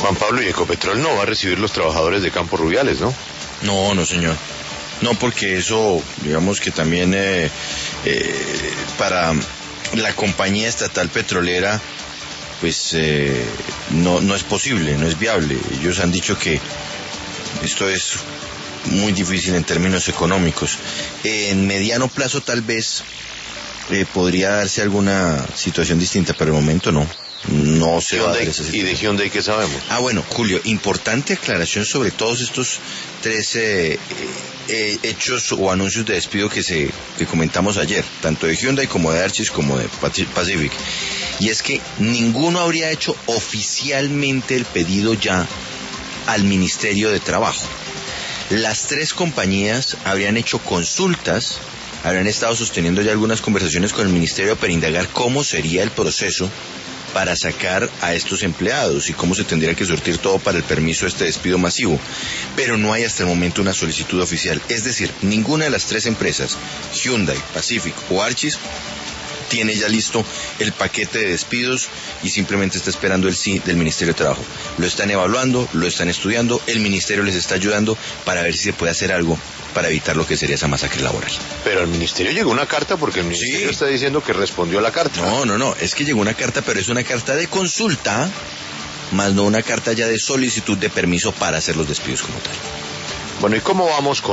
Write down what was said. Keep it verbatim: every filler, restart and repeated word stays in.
Juan Pablo, y Ecopetrol no va a recibir los trabajadores de Campos Rubiales, ¿no? No, no, señor. No, porque eso, digamos que también eh, eh, para la compañía estatal petrolera, pues eh, no, no es posible, no es viable. Ellos han dicho que esto es muy difícil en términos económicos. En mediano plazo tal vez eh, podría darse alguna situación distinta, pero de momento no. No se va a dar esa situación. ¿Y de Hyundai qué sabemos? Ah, bueno, Julio, importante aclaración sobre todos estos tres eh, eh, hechos o anuncios de despido que se que comentamos ayer, tanto de Hyundai como de Archis como de Pacific. Y es que ninguno habría hecho oficialmente el pedido ya al Ministerio de Trabajo. Las tres compañías habrían hecho consultas, habrían estado sosteniendo ya algunas conversaciones con el Ministerio para indagar cómo sería el proceso para sacar a estos empleados y cómo se tendría que surtir todo para el permiso de este despido masivo. Pero no hay hasta el momento una solicitud oficial. Es decir, ninguna de las tres empresas, Hyundai, Pacific o Archis, tiene ya listo el paquete de despidos y simplemente está esperando el sí del Ministerio de Trabajo. Lo están evaluando, lo están estudiando, el Ministerio les está ayudando para ver si se puede hacer algo para evitar lo que sería esa masacre laboral. Pero al Ministerio llegó una carta porque el Ministerio sí está diciendo que respondió a la carta. No, no, no, es que llegó una carta, pero es una carta de consulta, más no una carta ya de solicitud de permiso para hacer los despidos como tal. Bueno, ¿y cómo vamos con